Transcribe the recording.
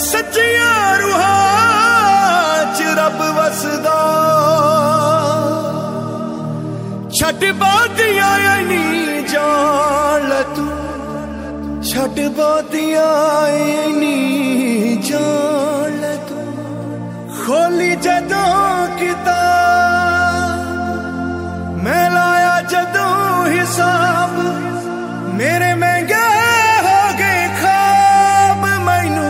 ਸੱਚੀਆਂ ਰੂਹਾਂ ਚ ਰੱਬ ਵਸਦਾ। ਛੱਡ ਬਹੁਤੀਆਂ ਐਨੀ ਜਾਣ ਲੈ ਤੂੰ, ਛੱਡ ਬਹੁਤੀਆਂ ਐਨੀ ਜਾਣ ਲੈ ਤੂੰ। ਖੋਲੀ ਜਦੋਂ ਕਿਤਾਬ ਮੈਂ ਲਾਇਆ ਜਦੋਂ ਹਿਸਾਬ, ਮੇਰੇ